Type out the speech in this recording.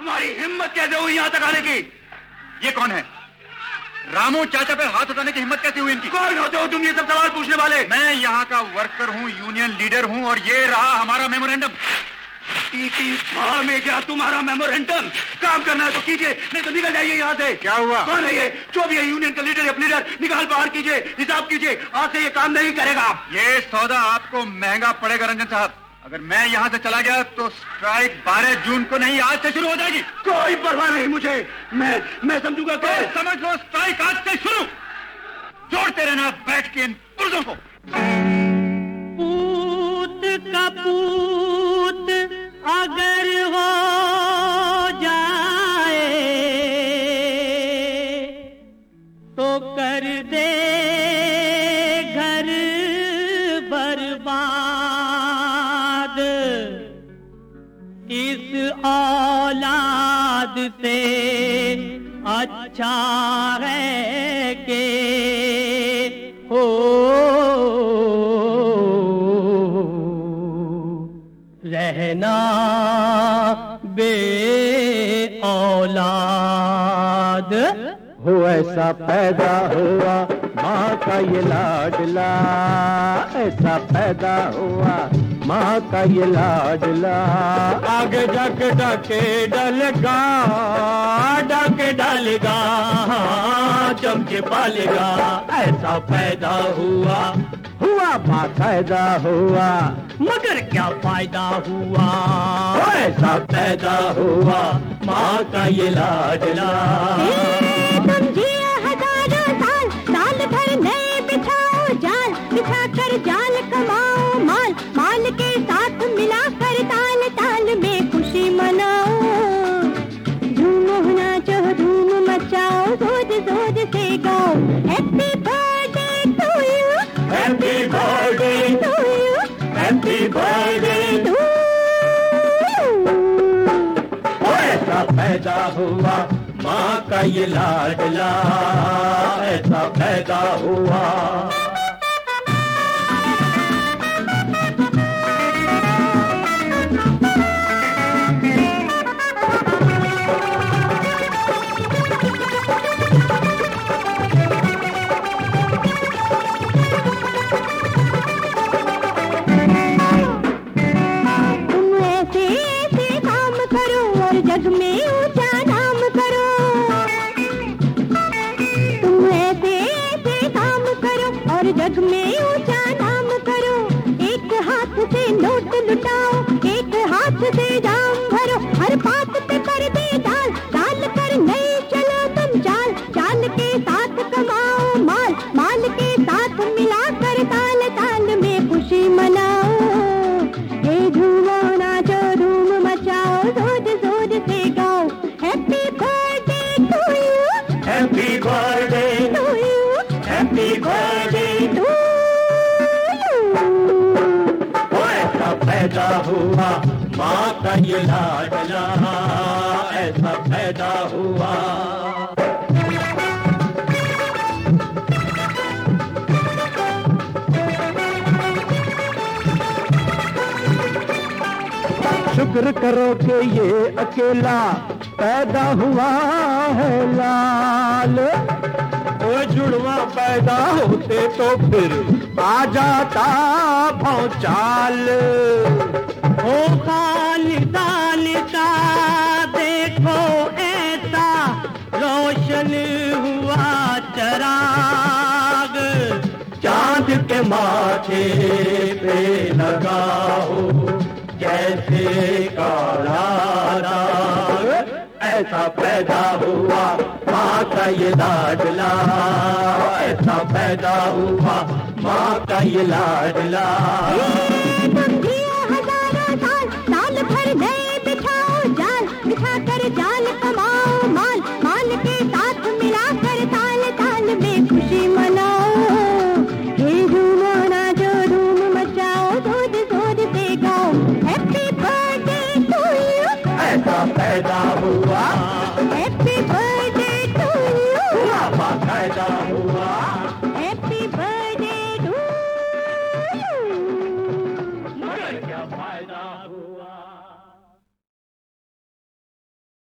तुम्हारी हिम्मत कैसे हुई यहाँ तक आने की? ये कौन है? रामू चाचा पे हाथ उठाने की हिम्मत कैसे हुई इनकी? कौन होते हो तुम ये सब सवाल पूछने वाले? मैं यहाँ का वर्कर हूँ, यूनियन लीडर हूँ, और ये रहा हमारा मेमोरेंडम। में क्या तुम्हारा मेमोरेंडम? काम करना है तो कीजिए, नहीं तो निकल जाइए यहाँ से। क्या हुआ? कौन है ये? जो भी है यूनियन का लीडर या लीडर, निकाल बाहर कीजिए, हिसाब कीजिए। आज से ये काम नहीं करेगा। ये सौदा आपको महंगा पड़ेगा रंजन साहब। अगर मैं यहाँ से चला गया तो स्ट्राइक 12 जून को नहीं, आज से शुरू हो जाएगी। कोई परवाह नहीं मुझे, मैं समझूंगा। तो समझ लो, स्ट्राइक आज से शुरू। जोड़ते रहना बैठ के इन पुर्जों को। पूत का पूत अगर हो जाए तो कर दे घर बर्बाद। इस औलाद से अच्छा है कि हो रहना बे औलाद। हो ऐसा पैदा हुआ माँ का ये लाडला, ऐसा पैदा हुआ माँ का ये लाडला। आगे जाके डाके डलगा, डाके डालेगा, चमके पालेगा। ऐसा पैदा हुआ बाकायदा हुआ, मगर क्या फायदा हुआ? ऐसा पैदा हुआ माँ का ये लाडला। समझिए हजारों साल, साल भर नए बिछाओ जाल, बिछा कर जाल कमाओ माल, माल के साथ मिलाकर ताल ताल में खुशी मनाओ। झूम नाचो धूम मचाओ, जोर जोर से गाओ। Happy birthday to you, happy birthday to you, happy birthday to you. ऐसा पैदा हुआ माँ का ये लाडला, ऐसा पैदा हुआ। जग में ऊंचा नाम करो, तुम ऐसे ऐसे काम करो और जग में ऊंचा नाम करो। एक हाथ से नोट लुटाओ, एक हाथ से जाम भरो। हर बात पे कर दे डाल, डाल कर नहीं चलो तुम चाल, चाल के साथ कमाओ माल, माल के साथ मिलाकर ताल ताल में खुशी मनाओ। ये झूमो नाचो धूम मचाओ, जोर जोर से गाओ। Happy birthday to you, happy birthday to you, happy birthday to you. ऐसा पैदा हुआ माँ का ये लाडला, ऐसा पैदा हुआ। शुक्र करो कि ये अकेला पैदा हुआ है लाल। वो जुड़वा पैदा होते तो फिर आ जाता भौचाल। ओ खालिदा लिदा देखो ऐसा रोशन हुआ चराग। चांद के माथे पे लगा हो जैसे काला दाग। ऐसा पैदा हुआ माँ का ये लाडला, ऐसा पैदा हुआ माँ का ये लाडला। समझिए हजारों साल, साल भर नए बिछाओ जाल, बिछा कर जाल कमाओ माल, माल के साथ मिलाकर ताल ताल में खुशी मनाओ। ये झूमो नाचो धूम मचाओ, जोर जोर से गाओ। हैप्पी बर्थडे टू यू, ऐसा पैदा हुआ